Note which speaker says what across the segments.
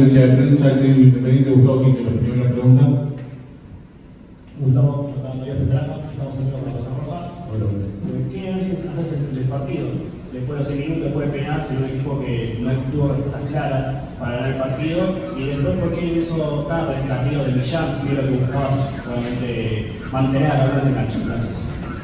Speaker 1: conferencia de prensa del técnico independiente Gustavo Quinte. La primera pregunta.
Speaker 2: Gustavo, nos estamos esperando, estamos haciendo con la Cosa Rosa.
Speaker 1: Bueno,
Speaker 2: ¿Qué análisis haces del partido? Después de los 6 minutos, después de penal, se un equipo que no tuvo respuestas claras para ganar el partido. Y después, ¿por qué eso tarde el cambio de Millán? Que es lo que buscabas realmente mantener a la hora de cancha. Gracias.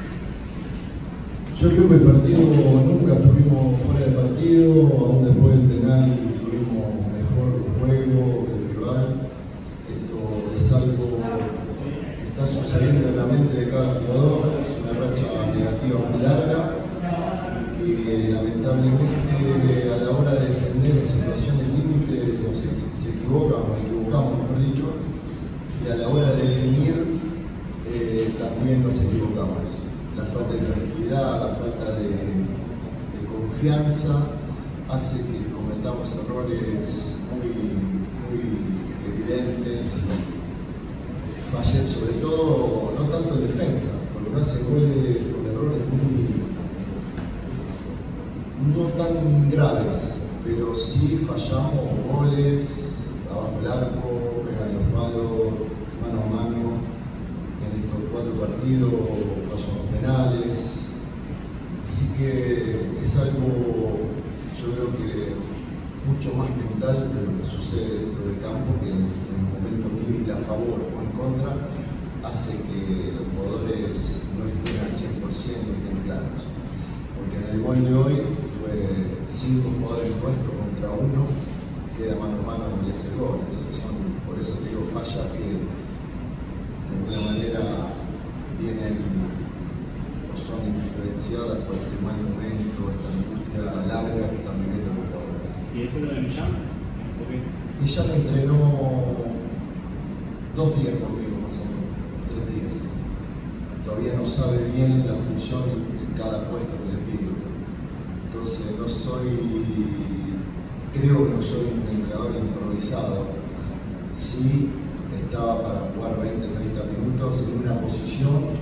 Speaker 3: Yo creo que el partido nunca estuvimos fuera de partido, aún después del penal tuvimos mejor juego que el rival. Esto es algo que está sucediendo en la mente de cada jugador, es una racha negativa muy larga, que lamentablemente a la hora de defender en situaciones límite se equivocan, o equivocamos mejor dicho, y a la hora de definir también nos equivocamos. La falta de tranquilidad, la falta de confianza hace que cometamos errores muy evidentes, fallen sobre todo, no tanto en defensa, porque no hace goles con errores no tan graves, pero sí fallamos goles abajo el arco, pegan los palos, mano a mano. En estos 4 partidos fallamos penales, así que es algo, yo creo que mucho más mental de lo que sucede dentro del campo, que en el momento límite a favor o en contra hace que los jugadores no estén al 100% y estén claros, porque en el gol de hoy fue 5 jugadores nuestros contra 1, queda mano a mano y hace el gol. Entonces por eso te digo, fallas que de alguna manera vienen o son influenciadas por este mal momento, esta angustia larga que están viviendo los jugadores.
Speaker 2: ¿Y después lo de Millán?
Speaker 3: Millán entrenó 2 días conmigo, más o menos, 3 días. Todavía no sabe bien la función de cada puesto que le pido. Entonces creo que no soy un entrenador improvisado. Sí, estaba para jugar 20-30 minutos en una posición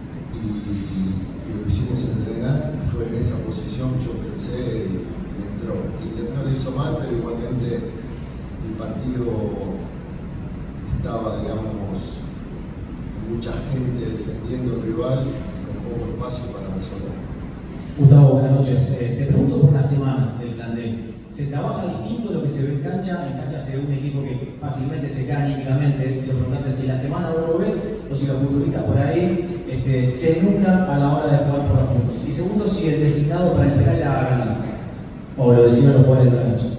Speaker 3: y lo hicimos entrenar, y fue en esa posición, yo pensé y entró. Y no lo hizo mal, pero igualmente el partido estaba, digamos, mucha gente defendiendo al rival con poco espacio para resolver.
Speaker 4: Gustavo, buenas noches. Te pregunto por una semana del plantel. ¿Se trabaja distinto lo que se ve en cancha? En cancha se ve un equipo que fácilmente se cae anímicamente. Lo importante es si la semana vos lo ves o si los futbolistas por ahí se nublan a la hora de jugar por los puntos. Y segundo, si el designado para el penal era Galán o lo deciden los jugadores de la cancha.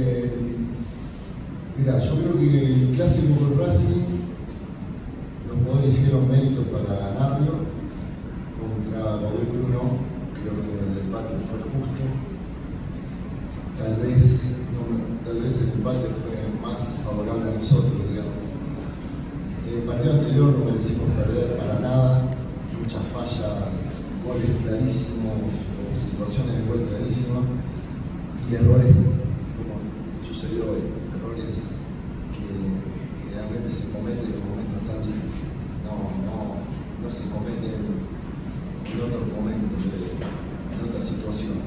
Speaker 3: Mirá, yo creo que el clásico con Racing, los jugadores hicieron mérito para ganarlo. Contra Godoy Cruz no, creo que el empate fue justo. Tal vez el empate fue más favorable a nosotros, digamos. El partido anterior no merecimos perder para nada, muchas fallas, goles clarísimos, situaciones de gol clarísimas y errores como sucedió hoy, errores que realmente se cometen en momentos tan difíciles, no se cometen en otros momentos, en otras situaciones.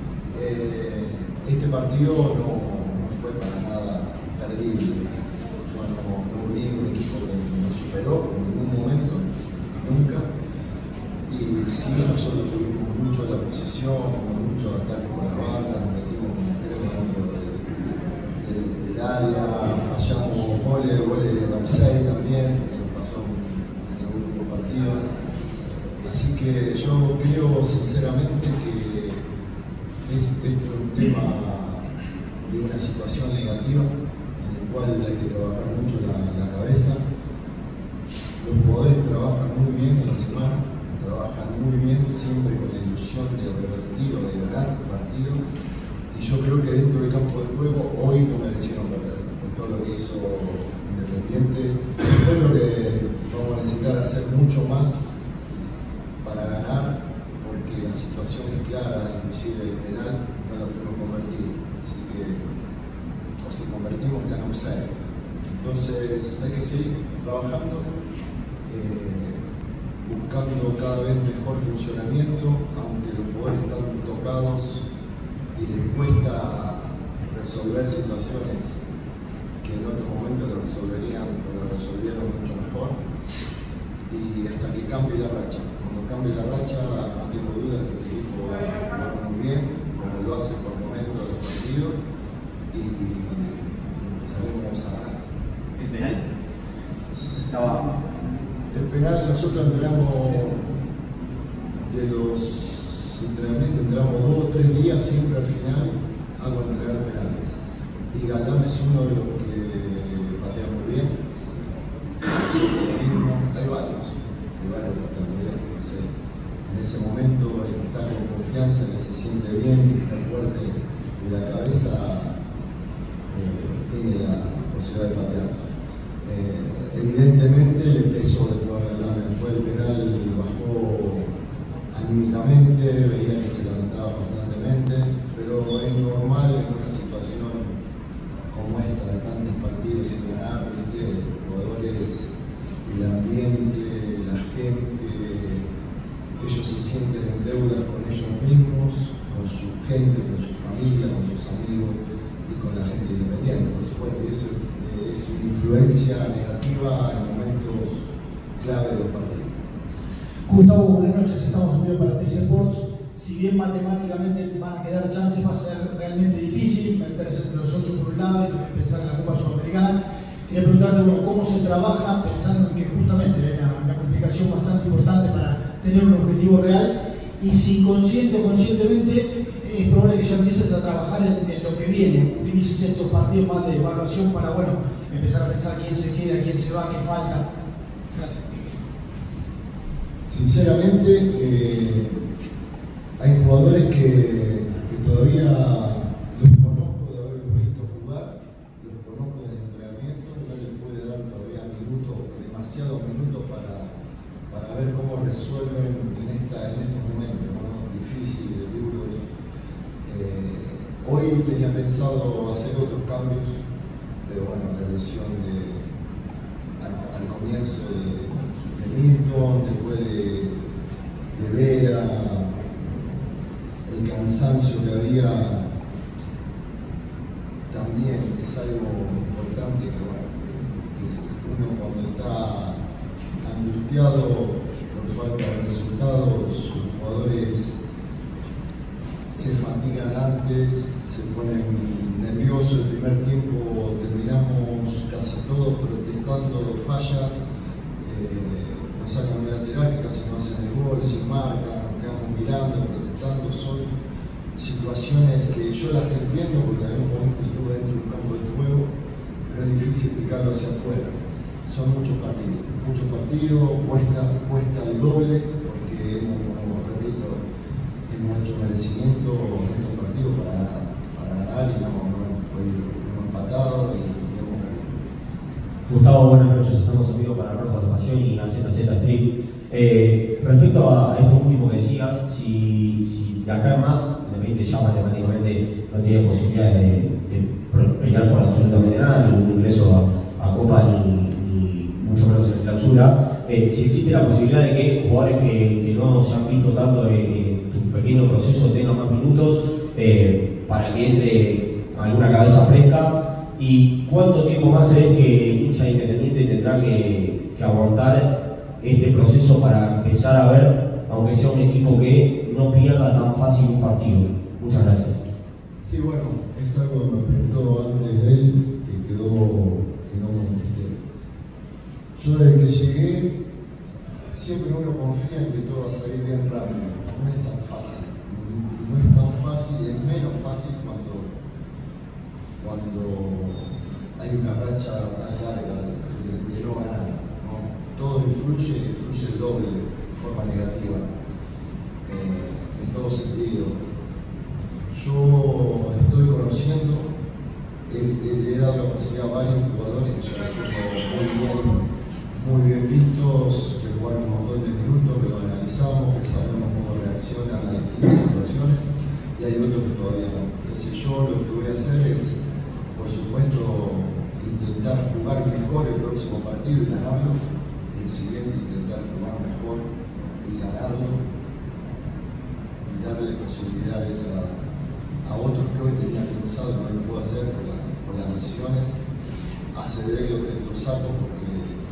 Speaker 3: Este partido no fue para nada perdible. Bueno, no vi un equipo que nos superó en ningún momento, nunca. Y sí, nosotros tuvimos mucho la posesión, mucho ataque por la banda, nos metimos con extremo dentro del área, fallamos goles de offside también, que nos pasó en los últimos partidos. Así que yo creo sinceramente que esto es un tema de una situación negativa en el cual hay que trabajar mucho la cabeza. Los jugadores trabajan muy bien en la semana, trabajan muy bien siempre con la ilusión de revertir o de ganar el partido, y yo creo que dentro del campo de juego hoy no merecieron perder por todo lo que hizo Independiente. Bueno, que vamos a necesitar hacer mucho más para ganar, porque la situación es clara, inclusive el penal no lo podemos convertir, así que o si convertimos está en offside. Entonces hay que seguir trabajando, buscando cada vez mejor funcionamiento, aunque los jugadores están tocados y les cuesta resolver situaciones que y hasta que cambie la racha. Cuando cambie la racha, no tengo duda que este equipo va a jugar muy bien, como lo hace por momentos del partido, y empezaremos a ganar.
Speaker 4: ¿El penal? Estaba...
Speaker 3: El penal, nosotros entrenamos, de los entrenamientos, entrenamos 2 o 3 días, siempre al final hago entrenar penales. Y Galán es uno de los que patea muy bien. Nosotros mismo, hay varios patean muy bien. Entonces, en ese momento, el que está con confianza, el que se siente bien, el que está fuerte de la cabeza, tiene la posibilidad de patear. Evidentemente le pesó de jugar Galán, después el penal bajó anímicamente, veía que se levantaba constantemente, pero es normal en una situación como esta, de tantos partidos sin ganar, ¿viste? Los jugadores, el ambiente, la gente, ellos se sienten en deuda con ellos mismos, con su gente, con su familia, con sus amigos y con la gente independiente, por supuesto, y eso es una influencia negativa en momentos clave de los partidos.
Speaker 5: Gustavo, buenas noches, estamos en vivo para TC Sports. Si bien matemáticamente van a quedar chances, va a ser realmente difícil meterse entre los 8 por un lado y también pensar en la Copa Sudamericana. Quería preguntarte, bueno, cómo se trabaja pensando en que justamente hay una complicación bastante importante para tener un objetivo real, y si consciente o conscientemente es probable que ya empieces a trabajar en lo que viene, utilices estos partidos más de evaluación para, bueno, empezar a pensar quién se queda, quién se va, qué falta. Gracias.
Speaker 3: Sinceramente, hay jugadores que todavía los conozco de haberlos visto jugar, los conozco en el entrenamiento, no les puede dar todavía minutos, demasiados minutos para ver cómo resuelven en estos momentos, ¿no? Difíciles, duros. Hoy tenía pensado hacer otros cambios, pero bueno, la lesión al comienzo de Milton, después de Vera, el cansancio que había también es algo importante, que, bueno, que uno cuando está angustiado por falta de resultados, los jugadores se fatigan antes, se ponen nerviosos. El primer tiempo terminamos casi todos protestando fallas, nos sacan un lateral que casi no hacen el gol, sin marca, nos quedamos mirando, protestando. Son situaciones que yo las entiendo porque en algún momento estuve dentro de un campo de juego, pero es difícil explicarlo hacia afuera. Son muchos partidos, cuesta el doble, porque como repito, hemos hecho merecimiento en estos partidos para ganar y no hemos empatado y hemos perdido.
Speaker 6: Gustavo, buenas noches, estamos en vivo para Roja de Pasión y Nación Stream. Respecto a esto último que decías, si de acá en más, Independiente ya matemáticamente no tiene posibilidades de pelear por absolutamente nada, ni un ingreso a Copa, ni mucho menos en clausura, si existe la posibilidad de que jugadores que no se han visto tanto en tu pequeño proceso tengan más minutos para que entre alguna cabeza fresca, y cuánto tiempo más crees que el hincha Independiente tendrá que aguantar este proceso para empezar a ver, aunque sea un equipo que no pierda tan fácil un partido. Muchas gracias.
Speaker 3: Sí, bueno, es algo que me preguntó antes de él, que quedó, que no contesté. Yo desde que llegué, siempre uno confía en que todo va a salir bien rápido. No es tan fácil. Y no es tan fácil, es menos fácil cuando hay una racha tan larga de no ganar, ¿no? Todo influye el doble de forma negativa, en todo sentido. Yo estoy conociendo, he dado la posibilidad a varios jugadores que ya los tengo muy bien vistos, que jugaron un montón de minutos, que lo analizamos, que sabemos cómo reaccionan a las distintas situaciones, y hay otros que todavía no. Entonces yo lo que voy a hacer es, por supuesto, intentar jugar mejor el próximo partido y ganarlo, y el siguiente intentar jugar mejor y ganarlo, y darle posibilidades a otros que hoy tenían pensado que no lo puedo hacer por las lesiones, acceder lo que lo saco porque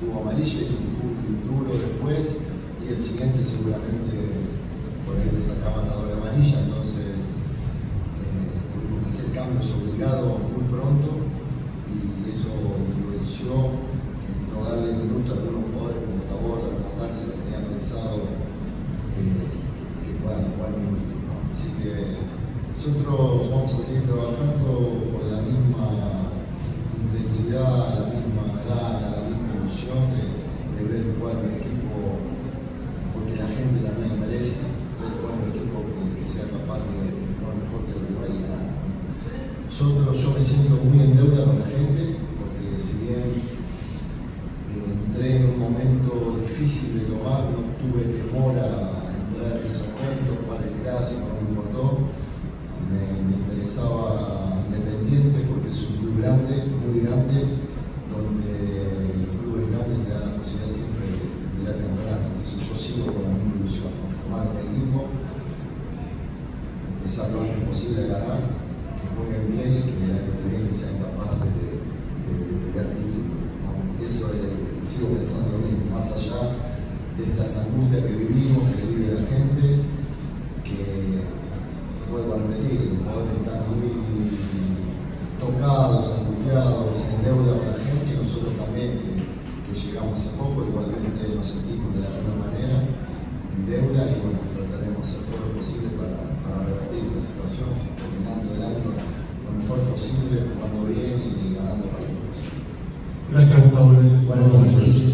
Speaker 3: tuvo amarilla, hizo un full duro después, y el siguiente seguramente por ahí le sacaban la doble amarilla, entonces tuvimos que hacer cambios obligados muy pronto, y eso influenció en no darle minuto a algunos jugadores como Taborda, como Tarsi, que tenían pensado que puedan jugar minutos, ¿no? Así que nosotros vamos a seguir trabajando con la misma intensidad, la misma gana, la misma ilusión de ver jugar un equipo, porque la gente también merece ver jugar un equipo que sea capaz de jugar mejor que el rival y ganar. Yo me siento muy en deuda con la gente, porque si bien entré en un momento difícil de tomar, no tuve temor a entrar en ese momento, jugar el clásico, no me importó. Me interesaba Independiente porque es un club grande, muy grande, donde los clubes grandes te dan la posibilidad siempre de pelear campeonato. Entonces yo sigo con la misma ilusión, ¿no? Formar un equipo, empezar lo antes posible a ganar, que jueguen bien y que el año que viene sean capaces de pelear títulos, ¿no? Y eso sigo pensando lo mismo, más allá de estas angustias que vivimos, que vive la gente, que vuelvo a repetir, los jugadores están muy tocados, angustiados, en deuda con la gente, y nosotros también, que llegamos hace poco, igualmente nos sentimos de la misma manera, en deuda, y bueno, trataremos de hacer todo lo posible para revertir esta situación, terminando el año lo mejor posible, jugando bien y ganando partidos.
Speaker 1: Gracias, Gustavo. Gracias.
Speaker 4: Buenas noches.